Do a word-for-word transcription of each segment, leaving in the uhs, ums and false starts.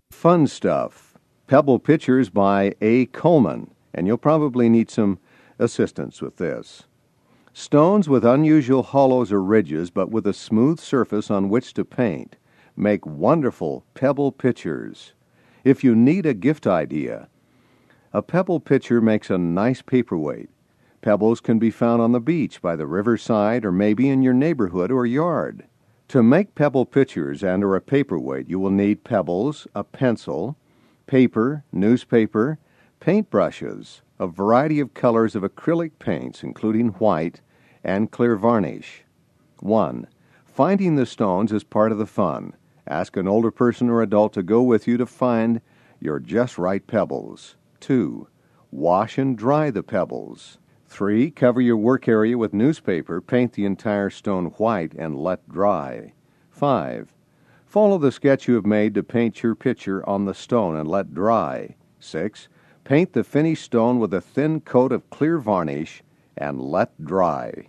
Fun Stuff, Pebble Pictures by A. Coleman, and you'll probably need some assistance with this. Stones with unusual hollows or ridges, but with a smooth surface on which to paint, make wonderful pebble pictures. If you need a gift idea, a pebble pitcher makes a nice paperweight. Pebbles can be found on the beach, by the riverside, or maybe in your neighborhood or yard. To make pebble pitchers and or a paperweight, you will need pebbles, a pencil, paper, newspaper, paintbrushes, a variety of colors of acrylic paints, including white, and clear varnish. one. Finding the stones is part of the fun. Ask an older person or adult to go with you to find your just right pebbles. two. Wash and dry the pebbles. three. Cover your work area with newspaper, paint the entire stone white, and let dry. five. Follow the sketch you have made to paint your picture on the stone and let dry. six. Paint the finished stone with a thin coat of clear varnish and let dry.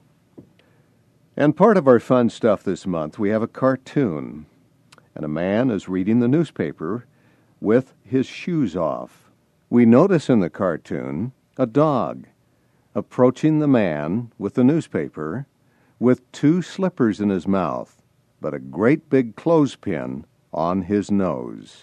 And part of our fun stuff this month, we have a cartoon. And a man is reading the newspaper with his shoes off. We notice in the cartoon a dog approaching the man with the newspaper with two slippers in his mouth, but a great big clothespin on his nose.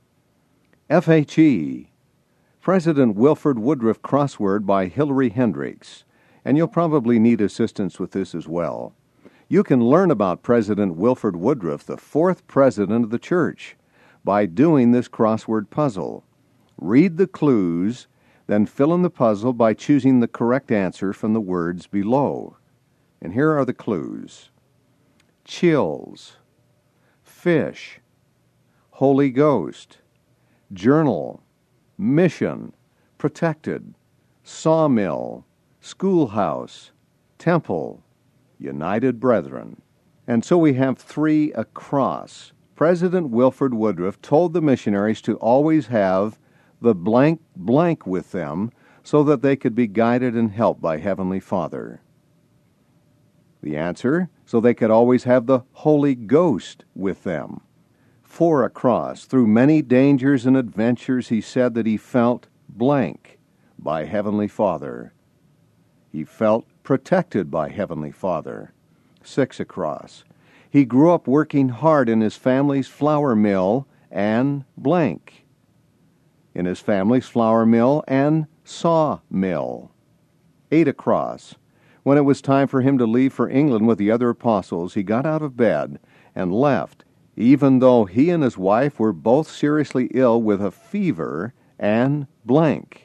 F H E President Wilford Woodruff crossword by Hilary Hendricks, and you'll probably need assistance with this as well. You can learn about President Wilford Woodruff, the fourth president of the church, by doing this crossword puzzle. Read the clues, then fill in the puzzle by choosing the correct answer from the words below. And here are the clues. Chills, fish, Holy Ghost, journal, mission, protected, sawmill, schoolhouse, temple, United Brethren. And so we have three across. President Wilford Woodruff told the missionaries to always have the blank blank with them so that they could be guided and helped by Heavenly Father. The answer, so they could always have the Holy Ghost with them. Four across. Through many dangers and adventures, he said that he felt blank by Heavenly Father. He felt protected by Heavenly Father. Six across. He grew up working hard in his family's flour mill and blank. In his family's flour mill and saw mill. Eight across. When it was time for him to leave for England with the other apostles, he got out of bed and left, even though he and his wife were both seriously ill with a fever and blank.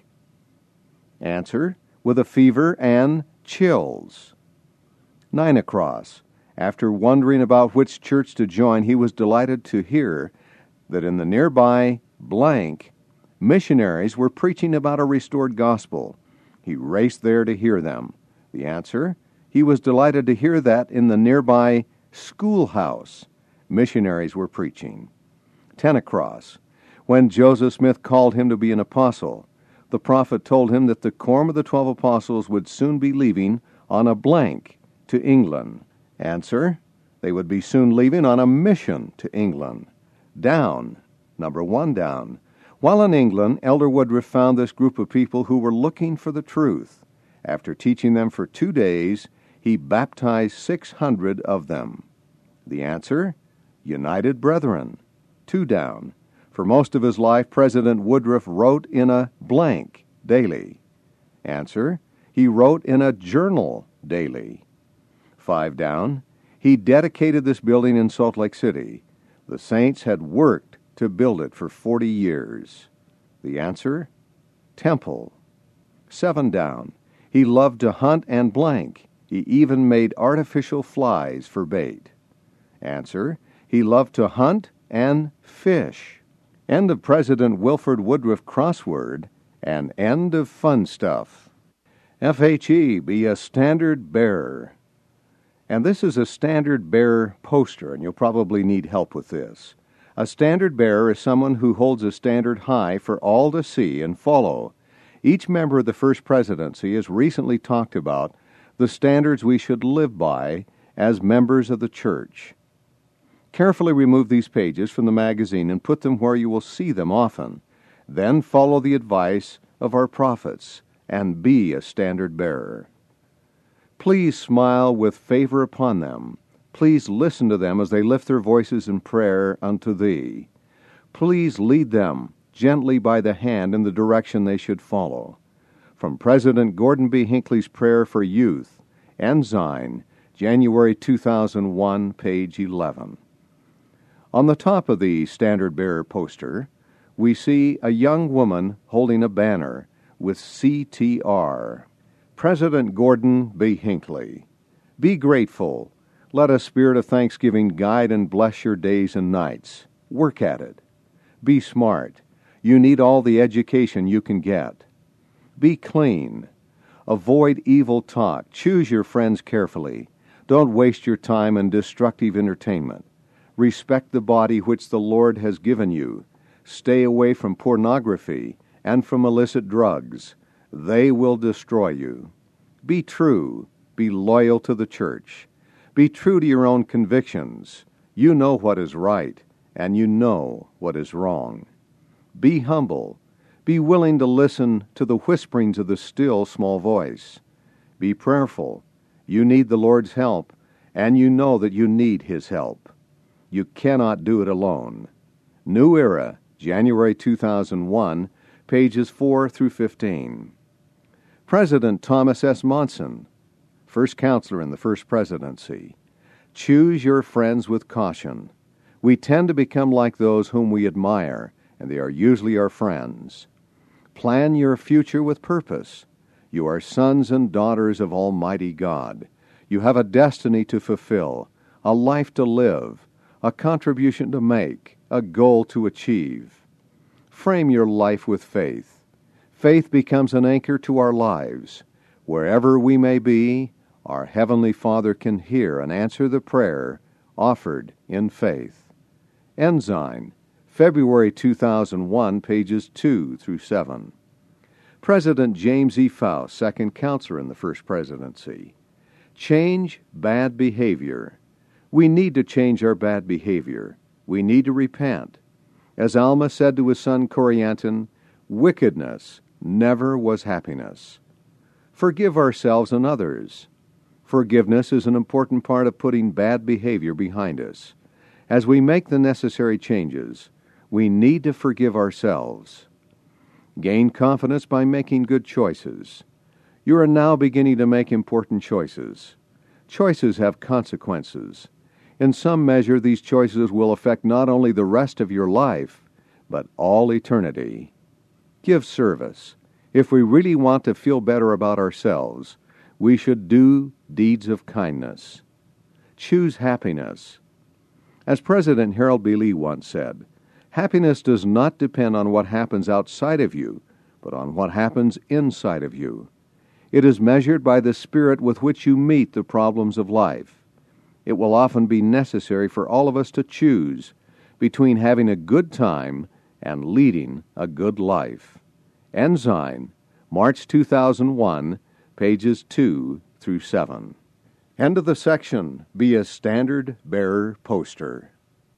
Answer, with a fever and chills. Nine across. After wondering about which church to join, he was delighted to hear that in the nearby blank, missionaries were preaching about a restored gospel. He raced there to hear them. The answer, he was delighted to hear that in the nearby schoolhouse, missionaries were preaching. Ten across. When Joseph Smith called him to be an apostle, the prophet told him that the quorum of the twelve apostles would soon be leaving on a blank to England. Answer, they would be soon leaving on a mission to England. Down, number one down. While in England, Elder Woodruff found this group of people who were looking for the truth. After teaching them for two days, he baptized six hundred of them. The answer, United Brethren. Two down. For most of his life, President Woodruff wrote in a blank daily. Answer, he wrote in a journal daily. Five down. He dedicated this building in Salt Lake City. The saints had worked to build it for forty years. The answer, temple. Seven down. He loved to hunt and blank. He even made artificial flies for bait. Answer, he loved to hunt and fish. End of President Wilford Woodruff crossword and end of fun stuff. F H E, be a standard bearer. And this is a standard bearer poster, and you'll probably need help with this. A standard bearer is someone who holds a standard high for all to see and follow. Each member of the First Presidency has recently talked about the standards we should live by as members of the church. Carefully remove these pages from the magazine and put them where you will see them often. Then follow the advice of our prophets and be a standard bearer. Please smile with favor upon them. Please listen to them as they lift their voices in prayer unto Thee. Please lead them gently by the hand in the direction they should follow. From President Gordon B. Hinckley's Prayer for Youth, Ensign, January two thousand one, page eleven. On the top of the Standard Bearer poster, we see a young woman holding a banner with C T R. President Gordon B. Hinckley. Be grateful. Let a spirit of thanksgiving guide and bless your days and nights. Work at it. Be smart. You need all the education you can get. Be clean. Avoid evil talk. Choose your friends carefully. Don't waste your time in destructive entertainment. Respect the body which the Lord has given you. Stay away from pornography and from illicit drugs. They will destroy you. Be true. Be loyal to the church. Be true to your own convictions. You know what is right, and you know what is wrong. Be humble. Be willing to listen to the whisperings of the still small voice. Be prayerful. You need the Lord's help, and you know that you need His help. You cannot do it alone. New Era, January two thousand one, pages four through fifteen. President Thomas S. Monson, first counselor in the First Presidency. Choose your friends with caution. We tend to become like those whom we admire, and they are usually our friends. Plan your future with purpose. You are sons and daughters of Almighty God. You have a destiny to fulfill, a life to live, a contribution to make, a goal to achieve. Frame your life with faith. Faith becomes an anchor to our lives. Wherever we may be, our Heavenly Father can hear and answer the prayer offered in faith. Ensign, February two thousand one, pages two through seven. President James E. Faust, second counselor in the First Presidency. Change bad behavior. We need to change our bad behavior. We need to repent. As Alma said to his son Corianton, wickedness never was happiness. Forgive ourselves and others. Forgiveness is an important part of putting bad behavior behind us. As we make the necessary changes, we need to forgive ourselves. Gain confidence by making good choices. You are now beginning to make important choices. Choices have consequences. In some measure, these choices will affect not only the rest of your life, but all eternity. Give service. If we really want to feel better about ourselves, we should do deeds of kindness. Choose happiness. As President Harold B. Lee once said, happiness does not depend on what happens outside of you, but on what happens inside of you. It is measured by the spirit with which you meet the problems of life. It will often be necessary for all of us to choose between having a good time and leading a good life. Ensign, March two thousand one, pages two through seven. End of the section. Be a standard bearer poster.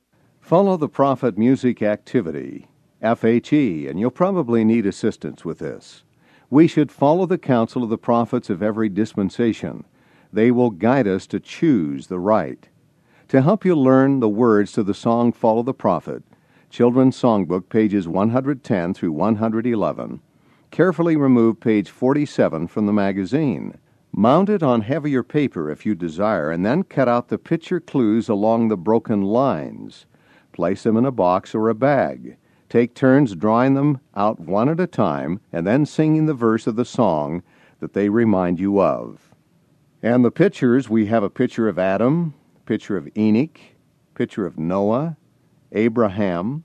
Follow the Prophet Music Activity, F H E, and you'll probably need assistance with this. We should follow the counsel of the prophets of every dispensation. They will guide us to choose the right. To help you learn the words to the song Follow the Prophet, Children's Songbook, pages one hundred ten through one hundred eleven, carefully remove page forty-seven from the magazine. Mount it on heavier paper if you desire, and then cut out the picture clues along the broken lines. Place them in a box or a bag. Take turns drawing them out one at a time, and then singing the verse of the song that they remind you of. And the pictures, we have a picture of Adam, picture of Enoch, picture of Noah, Abraham,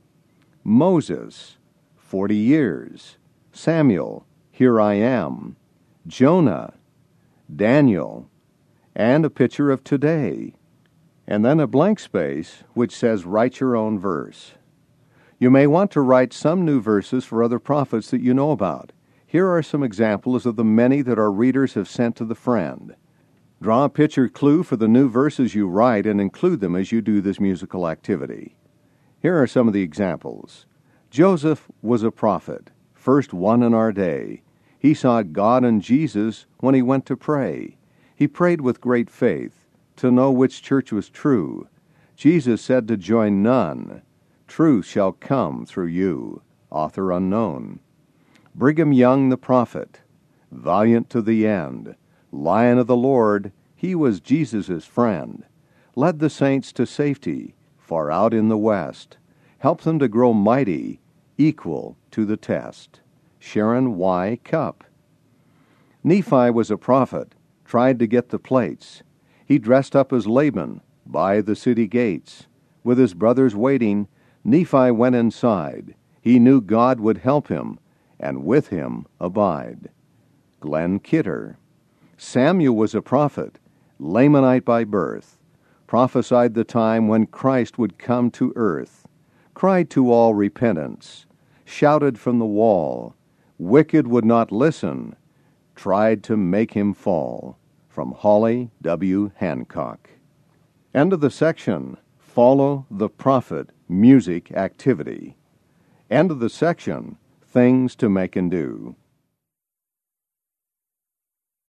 Moses, forty years, Samuel, here I am, Jonah, Daniel, and a picture of today, and then a blank space which says write your own verse. You may want to write some new verses for other prophets that you know about. Here are some examples of the many that our readers have sent to the friend. Draw a picture clue for the new verses you write and include them as you do this musical activity. Here are some of the examples. Joseph was a prophet, first one in our day. He saw God and Jesus when he went to pray. He prayed with great faith to know which church was true. Jesus said to join none. Truth shall come through you. Author unknown. Brigham Young the prophet, valiant to the end. Lion of the Lord, he was Jesus' friend. Led the saints to safety, far out in the west. Helped them to grow mighty, equal to the test. Sharon Y. Cupp. Nephi was a prophet, tried to get the plates. He dressed up as Laban by the city gates. With his brothers waiting, Nephi went inside. He knew God would help him, and with him abide. Glenn Kidder. Samuel was a prophet, Lamanite by birth, prophesied the time when Christ would come to earth, cried to all repentance, shouted from the wall, wicked would not listen, tried to make him fall. From Holly W. Hancock. End of the section. Follow the prophet music activity. End of the section. Things to make and do.